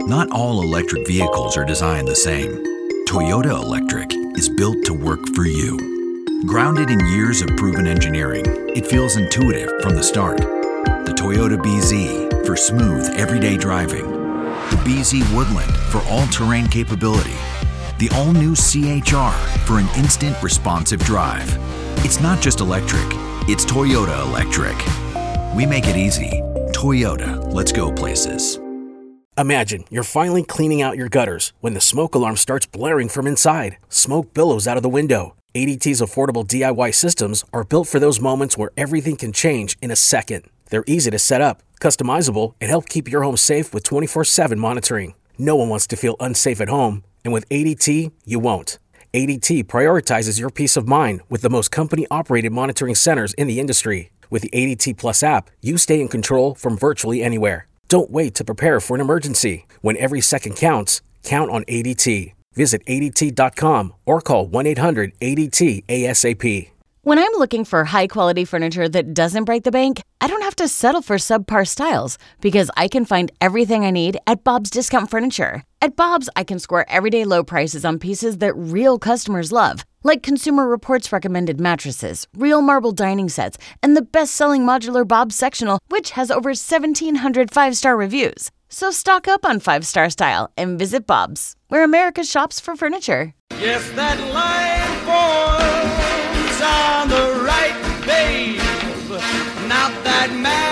Not all electric vehicles are designed the same. Toyota Electric is built to work for you. Grounded in years of proven engineering, it feels intuitive from the start. The Toyota BZ for smooth, everyday driving. The BZ Woodland for all-terrain capability. The all-new CHR for an instant responsive drive. It's not just electric, it's Toyota Electric. We make it easy. Toyota, let's go places. Imagine you're finally cleaning out your gutters when the smoke alarm starts blaring from inside. Smoke billows out of the window. ADT's affordable DIY systems are built for those moments where everything can change in a second. They're easy to set up, customizable, and help keep your home safe with 24/7 monitoring. No one wants to feel unsafe at home, and with ADT, you won't. ADT prioritizes your peace of mind with the most company-operated monitoring centers in the industry. With the ADT Plus app, you stay in control from virtually anywhere. Don't wait to prepare for an emergency. When every second counts, count on ADT. Visit ADT.com or call 1-800-ADT-ASAP. When I'm looking for high-quality furniture that doesn't break the bank, I don't have to settle for subpar styles because I can find everything I need at Bob's Discount Furniture. At Bob's, I can score everyday low prices on pieces that real customers love, like Consumer Reports recommended mattresses, real marble dining sets, and the best-selling modular Bob's sectional, which has over 1,700 five-star reviews. So stock up on five-star style and visit Bob's, where America shops for furniture. Yes, that line forms on the right, babe. Not that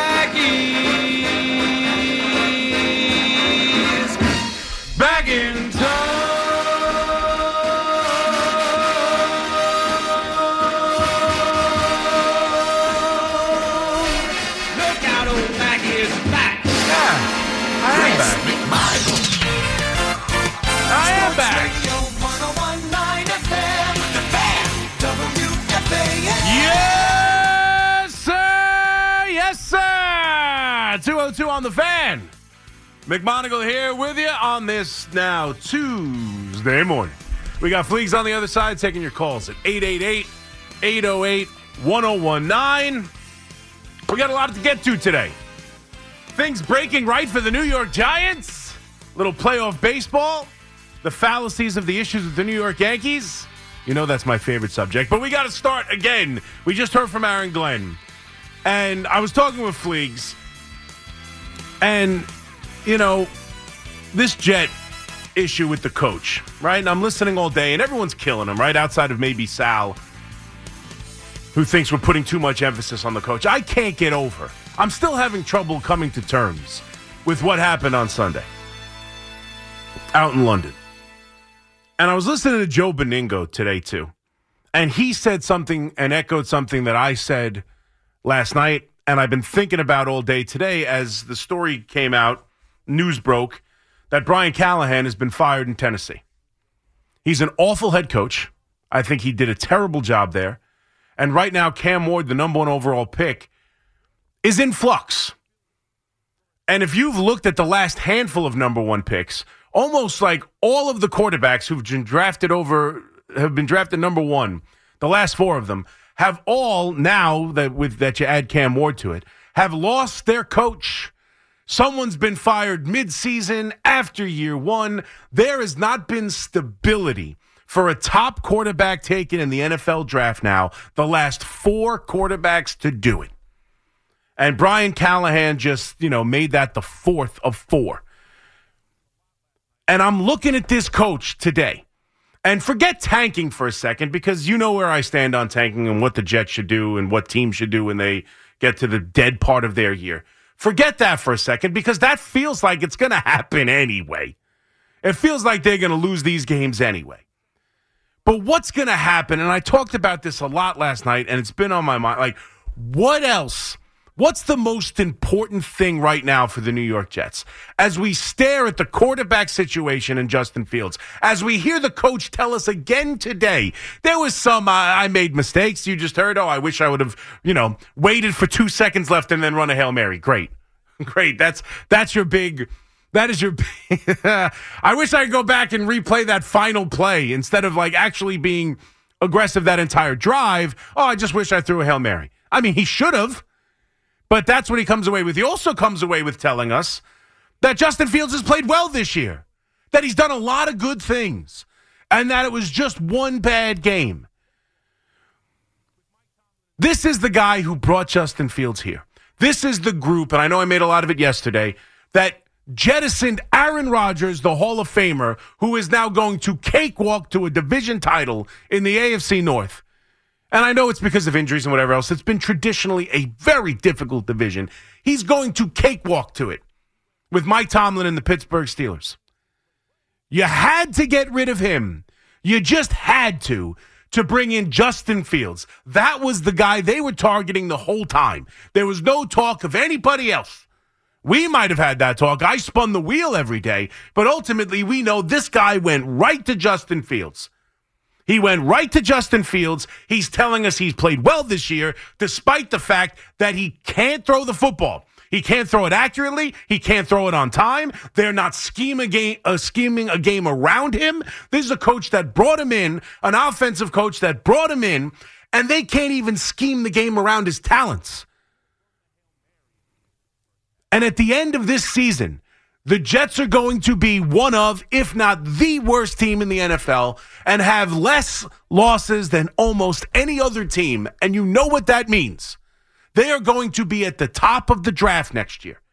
Maggie's back in town. Look out, old Maggie is back. Yeah, I am back. I am back. Yes, sir. Yes, sir. 202 on the Fan. McMonagle here with you on this now Tuesday morning. We got Fleegs on the other side taking your calls at 888-808-1019. We got a lot to get to today. Things breaking right for the New York Giants. Little playoff baseball. The fallacies of the issues with the New York Yankees. You know that's my favorite subject. But we got to start again. We just heard from Aaron Glenn. And I was talking with Fleegs. And, you know, this Jet issue with the coach, right? And I'm listening all day, and everyone's killing him, right? Outside of maybe Sal, who thinks we're putting too much emphasis on the coach. I can't get over. I'm still having trouble coming to terms with what happened on Sunday out in London. And I was listening to Joe Beningo today, too. And he said something and echoed something that I said last night. And I've been thinking about all day today as the story came out, news broke, that Brian Callahan has been fired in Tennessee. He's an awful head coach. I think he did a terrible job there. And right now, Cam Ward, the number one overall pick, is in flux. And if you've looked at the last handful of number one picks, almost like all of the quarterbacks who've been drafted number one, the last four of them, have all now that you add Cam Ward to it, have lost their coach. Someone's been fired midseason after year one. There has not been stability for a top quarterback taken in the NFL draft now, the last four quarterbacks to do it. And Brian Callahan just, made that the fourth of four. And I'm looking at this coach today. And forget tanking for a second, because you know where I stand on tanking and what the Jets should do and what teams should do when they get to the dead part of their year. Forget that for a second, because that feels like it's going to happen anyway. It feels like they're going to lose these games anyway. But what's going to happen, and I talked about this a lot last night, and it's been on my mind, like, what else? What's the most important thing right now for the New York Jets? As we stare at the quarterback situation in Justin Fields, as we hear the coach tell us again today, there was some, I made mistakes. You just heard, I wish I would have, waited for 2 seconds left and then run a Hail Mary. Great. That's your big, that is your big, I wish I could go back and replay that final play instead of actually being aggressive that entire drive. I just wish I threw a Hail Mary. I mean, he should have. But that's what he comes away with. He also comes away with telling us that Justin Fields has played well this year, that he's done a lot of good things, and that it was just one bad game. This is the guy who brought Justin Fields here. This is the group, and I know I made a lot of it yesterday, that jettisoned Aaron Rodgers, the Hall of Famer, who is now going to cakewalk to a division title in the AFC North. And I know it's because of injuries and whatever else. It's been traditionally a very difficult division. He's going to cakewalk to it with Mike Tomlin and the Pittsburgh Steelers. You had to get rid of him. You just had to bring in Justin Fields. That was the guy they were targeting the whole time. There was no talk of anybody else. We might have had that talk. I spun the wheel every day. But ultimately, we know this guy went right to Justin Fields. He went right to Justin Fields. He's telling us he's played well this year, despite the fact that he can't throw the football. He can't throw it accurately. He can't throw it on time. They're not scheming a game around him. This is a coach that brought him in, an offensive coach that brought him in, and they can't even scheme the game around his talents. And at the end of this season, the Jets are going to be one of, if not the worst team in the NFL, and have less losses than almost any other team. And you know what that means. They are going to be at the top of the draft next year.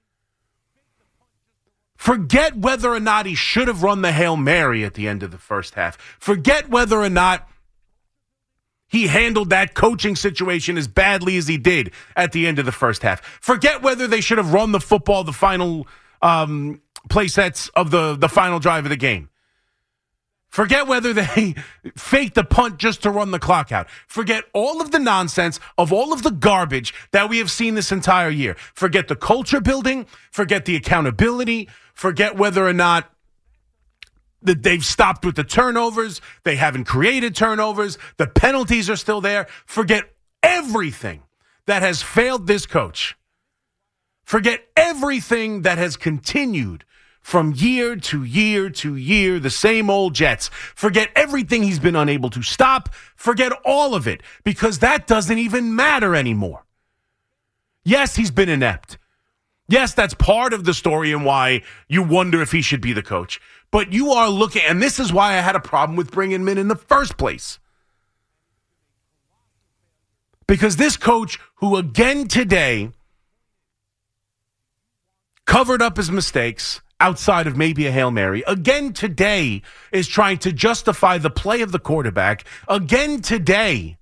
Forget whether or not he should have run the Hail Mary at the end of the first half. Forget whether or not he handled that coaching situation as badly as he did at the end of the first half. Forget whether they should have run the football, the final play sets of the final drive of the game. Forget whether they faked the punt just to run the clock out. Forget all of the nonsense of all of the garbage that we have seen this entire year. Forget the culture building. Forget the accountability. Forget whether or not that they've stopped with the turnovers. They haven't created turnovers. The penalties are still there. Forget everything that has failed this coach. Forget everything that has continued from year to year to year, the same old Jets. Forget everything he's been unable to stop. Forget all of it, because that doesn't even matter anymore. Yes, he's been inept. Yes, that's part of the story and why you wonder if he should be the coach. But you are looking, and this is why I had a problem with bringing him in the first place. Because this coach, who again today covered up his mistakes outside of maybe a Hail Mary, again today is trying to justify the play of the quarterback, again today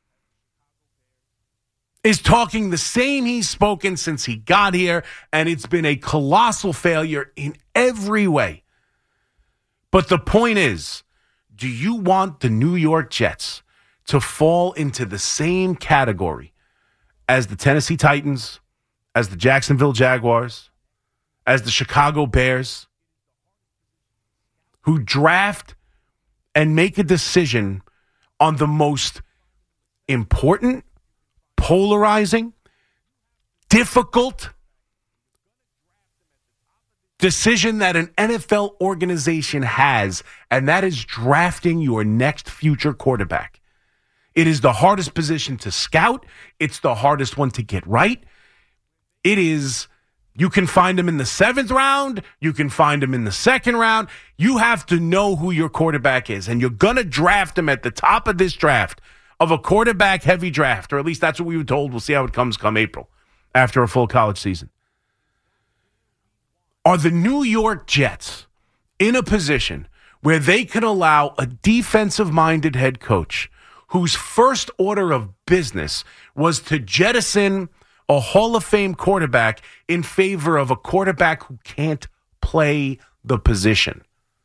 is talking the same he's spoken since he got here, and it's been a colossal failure in every way. But the point is, do you want the New York Jets to fall into the same category as the Tennessee Titans, as the Jacksonville Jaguars, as the Chicago Bears, who draft and make a decision on the most important, polarizing, difficult decision that an NFL organization has, and that is drafting your next future quarterback. It is the hardest position to scout. It's the hardest one to get right. It is, you can find them in the 7th round. You can find them in the 2nd round. You have to know who your quarterback is, and you're going to draft them at the top of this draft, of a quarterback-heavy draft, or at least that's what we were told. We'll see how it comes come April, after a full college season. Are the New York Jets in a position where they can allow a defensive-minded head coach whose first order of business was to jettison a Hall of Fame quarterback in favor of a quarterback who can't play the position?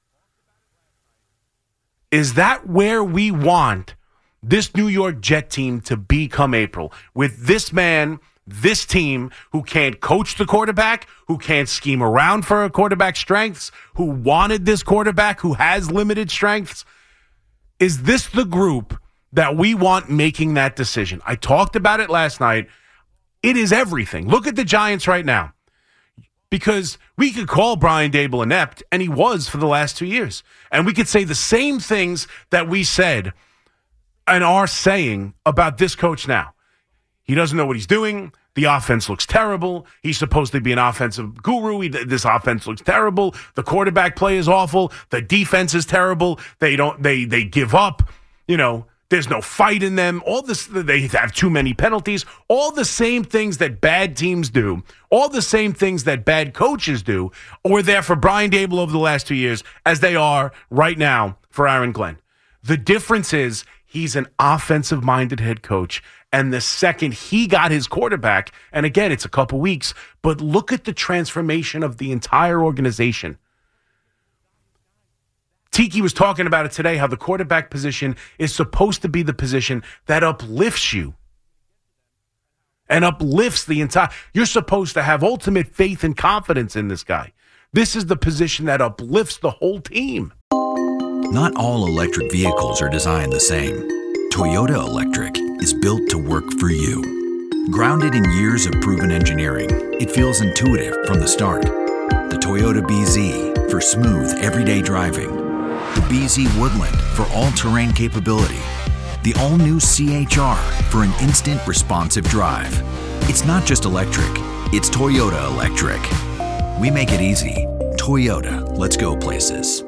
Is that where we want this New York Jet team to be come April? With this man, this team, who can't coach the quarterback, who can't scheme around for a quarterback's strengths, who wanted this quarterback who has limited strengths? Is this the group that we want making that decision? I talked about it last night. It is everything. Look at the Giants right now. Because we could call Brian Daboll inept, and he was for the last 2 years. And we could say the same things that we said and are saying about this coach now. He doesn't know what he's doing. The offense looks terrible. He's supposed to be an offensive guru. This offense looks terrible. The quarterback play is awful. The defense is terrible. They give up. There's no fight in them. All this, they have too many penalties. All the same things that bad teams do, all the same things that bad coaches do, were there for Brian Daboll over the last 2 years as they are right now for Aaron Glenn. The difference is he's an offensive-minded head coach. And the second he got his quarterback, and again, it's a couple weeks, but look at the transformation of the entire organization. Tiki was talking about it today, how the quarterback position is supposed to be the position that uplifts you and uplifts the entire. You're supposed to have ultimate faith and confidence in this guy. This is the position that uplifts the whole team. Not all electric vehicles are designed the same. Toyota Electric is built to work for you. Grounded in years of proven engineering, it feels intuitive from the start. The Toyota BZ for smooth, everyday driving. The BZ Woodland for all-terrain capability. The all-new CHR for an instant responsive drive. It's not just electric, it's Toyota Electric. We make it easy. Toyota, let's go places.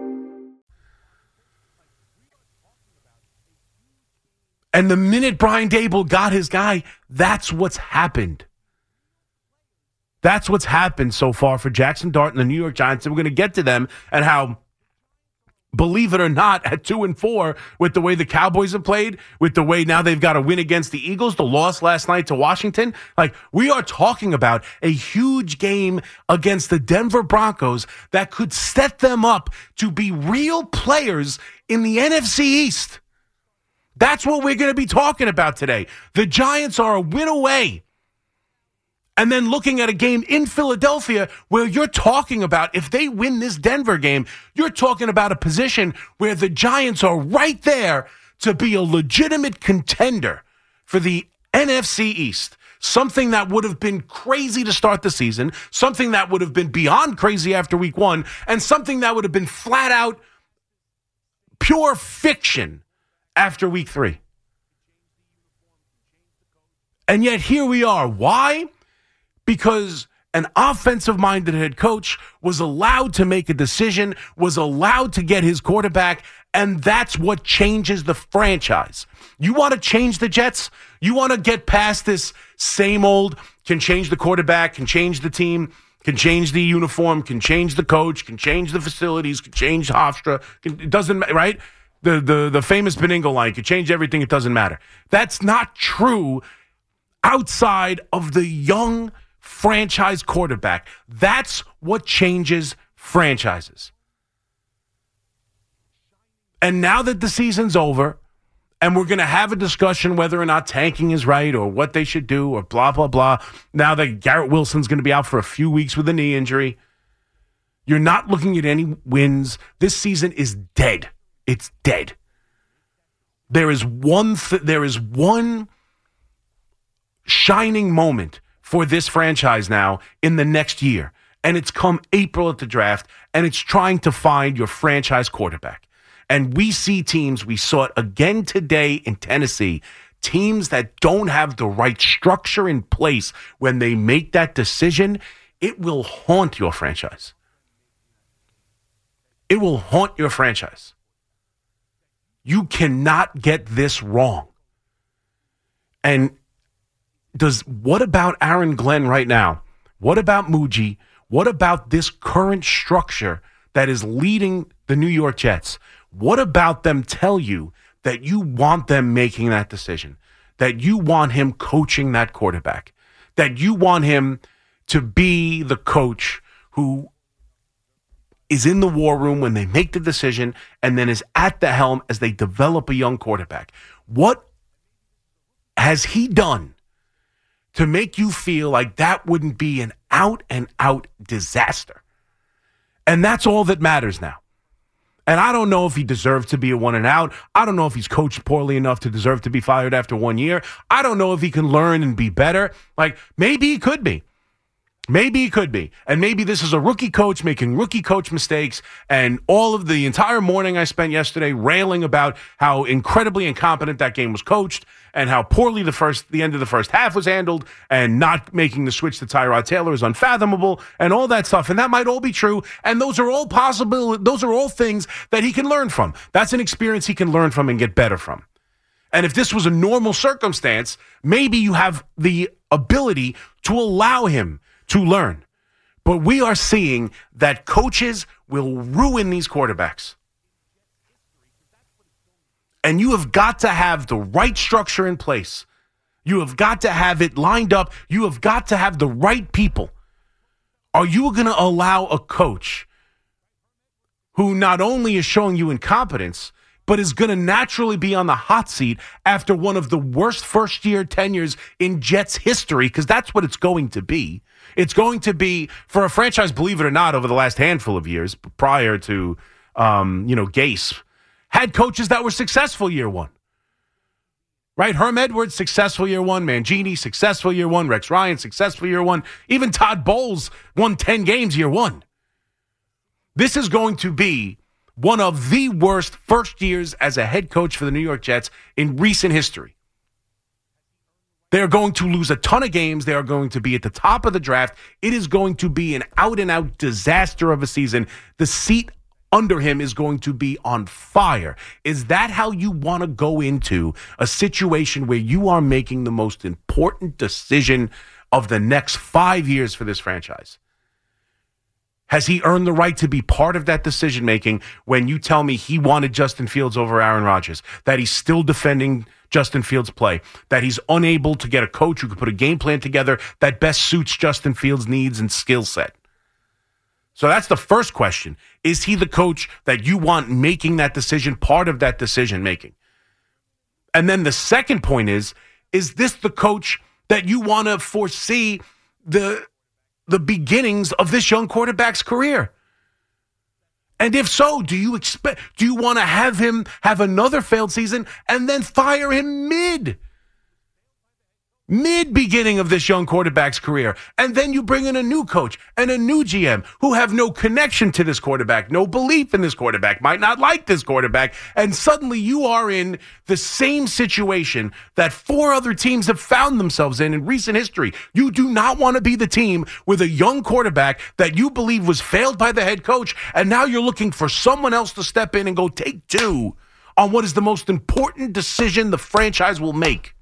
And the minute Brian Daboll got his guy, that's what's happened. That's what's happened so far for Jackson Dart and the New York Giants. And we're going to get to them and how, believe it or not, at 2-4, with the way the Cowboys have played, with the way now they've got a win against the Eagles, the loss last night to Washington. Like, we are talking about a huge game against the Denver Broncos that could set them up to be real players in the NFC East. That's what we're going to be talking about today. The Giants are a win away. And then looking at a game in Philadelphia where you're talking about, if they win this Denver game, you're talking about a position where the Giants are right there to be a legitimate contender for the NFC East. Something that would have been crazy to start the season, something that would have been beyond crazy after week 1, and something that would have been flat out pure fiction after week 3. And yet here we are. Why? Because an offensive-minded head coach was allowed to make a decision, was allowed to get his quarterback, and that's what changes the franchise. You want to change the Jets? You want to get past this same old, can change the quarterback, can change the team, can change the uniform, can change the coach, can change the facilities, can change Hofstra. It doesn't, right? The famous Benigno line, could change everything, it doesn't matter. That's not true outside of the young franchise quarterback. That's what changes franchises. And now that the season's over, and we're going to have a discussion whether or not tanking is right or what they should do or blah, blah, blah. Now that Garrett Wilson's going to be out for a few weeks with a knee injury, you're not looking at any wins. This season is dead. It's dead. There is one shining moment for this franchise now in the next year, and it's come April at the draft, and it's trying to find your franchise quarterback. And we see teams, we saw it again today in Tennessee, teams that don't have the right structure in place when they make that decision, it will haunt your franchise. It will haunt your franchise. You cannot get this wrong. And what about Aaron Glenn right now? What about Muji? What about this current structure that is leading the New York Jets? What about them tell you that you want them making that decision, that you want him coaching that quarterback, that you want him to be the coach who is in the war room when they make the decision and then is at the helm as they develop a young quarterback? What has he done to make you feel like that wouldn't be an out-and-out disaster? And that's all that matters now. And I don't know if he deserved to be a one and out. I don't know if he's coached poorly enough to deserve to be fired after 1 year. I don't know if he can learn and be better. Like, maybe he could be. Maybe he could be. And maybe this is a rookie coach making rookie coach mistakes. And all of the entire morning I spent yesterday railing about how incredibly incompetent that game was coached and how poorly the end of the first half was handled, and not making the switch to Tyrod Taylor is unfathomable, and all that stuff. And that might all be true, and those are all possible. Those are all things that he can learn from. That's an experience he can learn from and get better from. And if this was a normal circumstance, maybe you have the ability to allow him to learn. But we are seeing that coaches will ruin these quarterbacks. And you have got to have the right structure in place. You have got to have it lined up. You have got to have the right people. Are you going to allow a coach who not only is showing you incompetence, but is going to naturally be on the hot seat after one of the worst first-year tenures in Jets history? Because that's what it's going to be. It's going to be, for a franchise, believe it or not, over the last handful of years prior to, Gase, had coaches that were successful year one. Right? Herm Edwards, successful year one. Mangini, successful year one. Rex Ryan, successful year one. Even Todd Bowles won 10 games year one. This is going to be one of the worst first years as a head coach for the New York Jets in recent history. They're going to lose a ton of games. They are going to be at the top of the draft. It is going to be an out-and-out disaster of a season. The seat under him is going to be on fire. Is that how you want to go into a situation where you are making the most important decision of the next 5 years for this franchise? Has he earned the right to be part of that decision-making when you tell me he wanted Justin Fields over Aaron Rodgers, that he's still defending Justin Fields' play, that he's unable to get a coach who could put a game plan together that best suits Justin Fields' needs and skill set? So that's the first question. Is he the coach that you want making that decision, part of that decision-making? And then the second point is this the coach that you want to foresee the beginnings of this young quarterback's career? And if so, do you want to have him have another failed season and then fire him mid-beginning of this young quarterback's career? And then you bring in a new coach and a new GM who have no connection to this quarterback, no belief in this quarterback, might not like this quarterback, and suddenly you are in the same situation that 4 other teams have found themselves in recent history. You do not want to be the team with a young quarterback that you believe was failed by the head coach, and now you're looking for someone else to step in and go take 2 on what is the most important decision the franchise will make.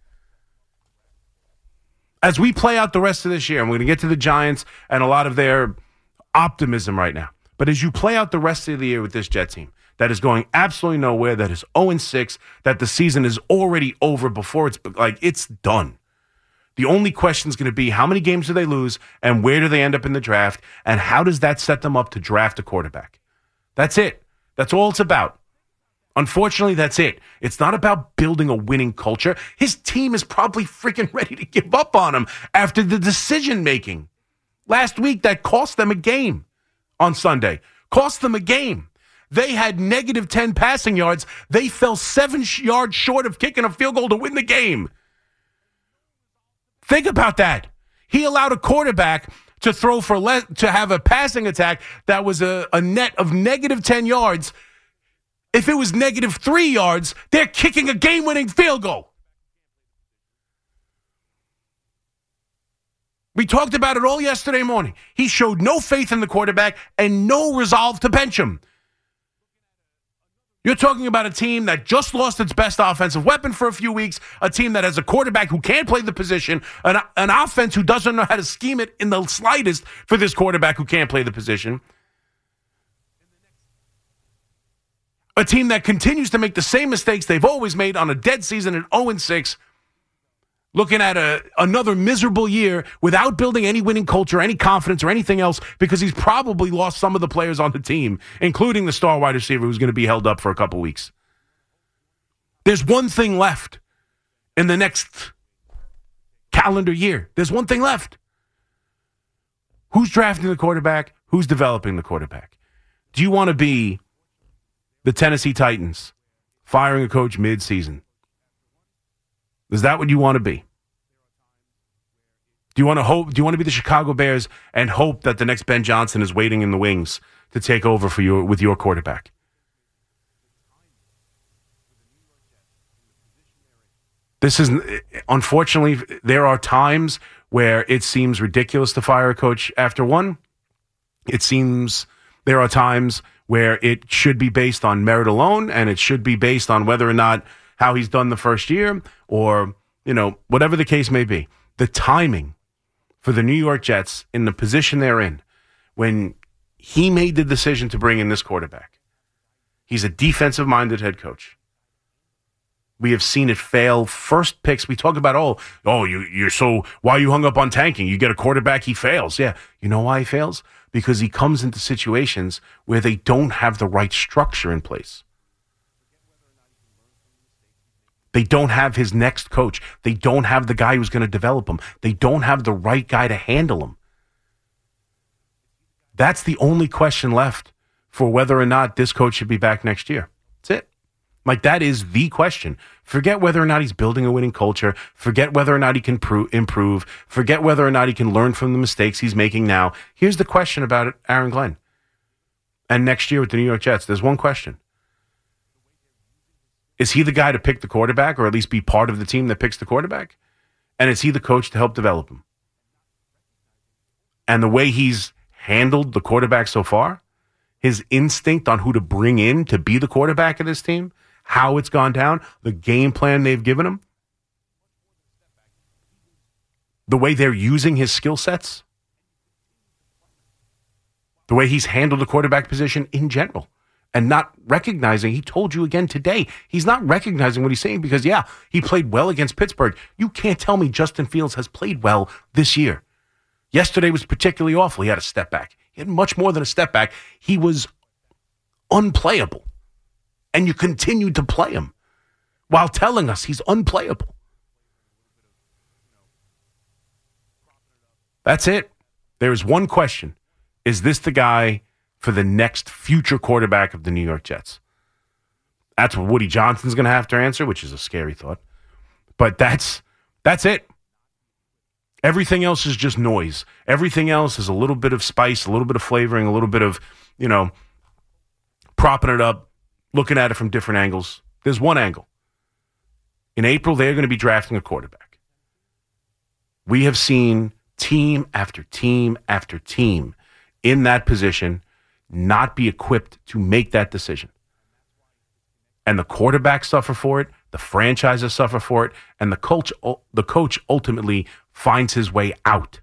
As we play out the rest of this year, and we're going to get to the Giants and a lot of their optimism right now, but as you play out the rest of the year with this Jet team that is going absolutely nowhere, that is 0-6, that the season is already over before it's done. The only question is going to be how many games do they lose and where do they end up in the draft, and how does that set them up to draft a quarterback? That's it. That's all it's about. Unfortunately, that's it. It's not about building a winning culture. His team is probably freaking ready to give up on him after the decision-making last week that cost them a game on Sunday. Cost them a game. They had negative 10 passing yards. They fell 7 yards short of kicking a field goal to win the game. Think about that. He allowed a quarterback to throw for to have a passing attack that was a net of negative 10 yards. If it was negative 3 yards, they're kicking a game-winning field goal. We talked about it all yesterday morning. He showed no faith in the quarterback and no resolve to bench him. You're talking about a team that just lost its best offensive weapon for a few weeks, a team that has a quarterback who can't play the position, an offense who doesn't know how to scheme it in the slightest for this quarterback who can't play the position. A team that continues to make the same mistakes they've always made on a dead season at 0-6, looking at another miserable year without building any winning culture, any confidence, or anything else, because he's probably lost some of the players on the team, including the star wide receiver who's going to be held up for a couple weeks. There's one thing left in the next calendar year. There's one thing left. Who's drafting the quarterback? Who's developing the quarterback? Do you want to be the Tennessee Titans firing a coach mid-season? Is that what you want to be? Do you want to be the Chicago Bears and hope that the next Ben Johnson is waiting in the wings to take over for you with your quarterback? Unfortunately, there are times where it seems ridiculous to fire a coach after one. It seems there are times where it should be based on merit alone, and it should be based on whether or not how he's done the first year or, whatever the case may be. The timing for the New York Jets in the position they're in when he made the decision to bring in this quarterback. He's a defensive-minded head coach. We have seen it fail. First picks, we talk about, why you hung up on tanking? You get a quarterback, he fails. Yeah, you know why he fails? Because he comes into situations where they don't have the right structure in place. They don't have his next coach. They don't have the guy who's going to develop him. They don't have the right guy to handle him. That's the only question left for whether or not this coach should be back next year. That's it. That is the question. Forget whether or not he's building a winning culture. Forget whether or not he can improve. Forget whether or not he can learn from the mistakes he's making now. Here's the question about it, Aaron Glenn. And next year with the New York Jets, there's one question. Is he the guy to pick the quarterback, or at least be part of the team that picks the quarterback? And is he the coach to help develop him? And the way he's handled the quarterback so far, his instinct on who to bring in to be the quarterback of this team, how it's gone down, the game plan they've given him, the way they're using his skill sets, the way he's handled the quarterback position in general, and not recognizing, he told you again today, he's not recognizing what he's saying because, he played well against Pittsburgh. You can't tell me Justin Fields has played well this year. Yesterday was particularly awful. He had a step back. He had much more than a step back. He was unplayable. And you continued to play him while telling us he's unplayable. That's it. There's one question. Is this the guy for the next future quarterback of the New York Jets? That's what Woody Johnson's going to have to answer, which is a scary thought. But that's it. Everything else is just noise. Everything else is a little bit of spice, a little bit of flavoring, a little bit of, propping it up, looking at it from different angles. There's one angle. In April, they're going to be drafting a quarterback. We have seen team after team after team in that position not be equipped to make that decision. And the quarterbacks suffer for it, the franchises suffer for it, and the coach ultimately finds his way out.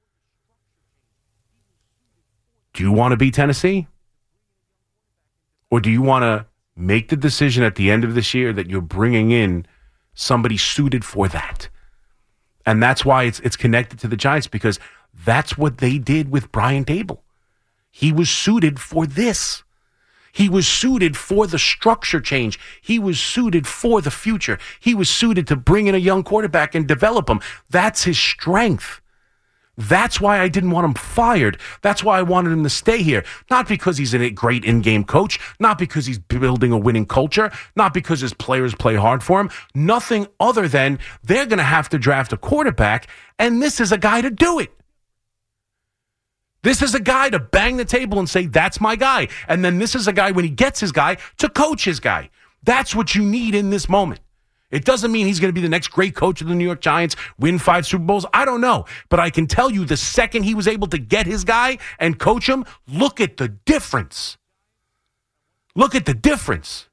Do you want to be Tennessee? Or do you want to make the decision at the end of this year that you're bringing in somebody suited for that? And that's why it's connected to the Giants, because that's what they did with Brian Daboll. He was suited for this. He was suited for the structure change. He was suited for the future. He was suited to bring in a young quarterback and develop him. That's his strength. That's why I didn't want him fired. That's why I wanted him to stay here. Not because he's a great in-game coach, not because he's building a winning culture, not because his players play hard for him. Nothing other than they're going to have to draft a quarterback, and this is a guy to do it. This is a guy to bang the table and say, that's my guy. And then this is a guy, when he gets his guy, to coach his guy. That's what you need in this moment. It doesn't mean he's going to be the next great coach of the New York Giants, win 5 Super Bowls. I don't know. But I can tell you the second he was able to get his guy and coach him, look at the difference. Look at the difference.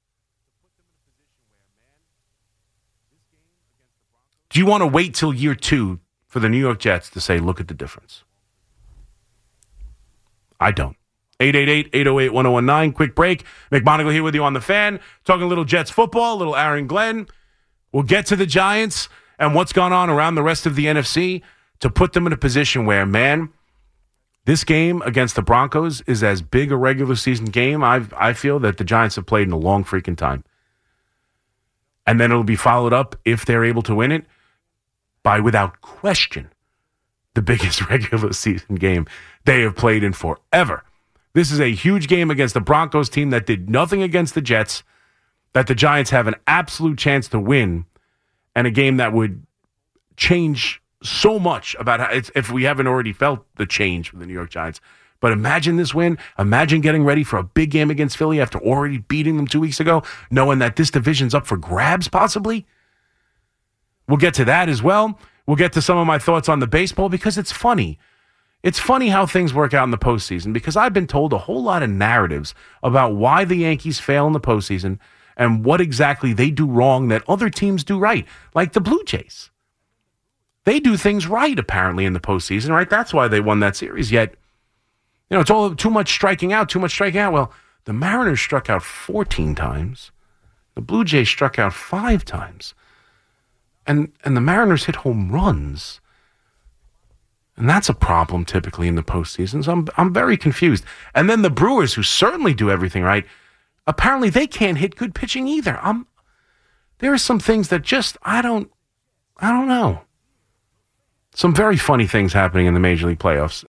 Do you want to wait till year 2 for the New York Jets to say, look at the difference? I don't. 888-808-1019. Quick break. McMonagle here with you on The Fan. Talking a little Jets football, a little Aaron Glenn. We'll get to the Giants and what's gone on around the rest of the NFC to put them in a position where, man, this game against the Broncos is as big a regular season game I feel that the Giants have played in a long freaking time. And then it'll be followed up, if they're able to win it, by, without question, the biggest regular season game they have played in forever. This is a huge game against the Broncos team that did nothing against the Jets, that the Giants have an absolute chance to win, and a game that would change so much about how, if we haven't already felt the change from the New York Giants. But imagine this win. Imagine getting ready for a big game against Philly after already beating them 2 weeks ago, knowing that this division's up for grabs possibly. We'll get to that as well. We'll get to some of my thoughts on the baseball because it's funny. It's funny how things work out in the postseason because I've been told a whole lot of narratives about why the Yankees fail in the postseason and what exactly they do wrong that other teams do right, like the Blue Jays. They do things right, apparently, in the postseason, right? That's why they won that series. Yet, it's all too much striking out. Well, the Mariners struck out 14 times. The Blue Jays struck out 5 times. And the Mariners hit home runs. And that's a problem typically in the postseason. So I'm very confused. And then the Brewers, who certainly do everything right, apparently they can't hit good pitching either. There are some things that just I don't know. Some very funny things happening in the Major League playoffs.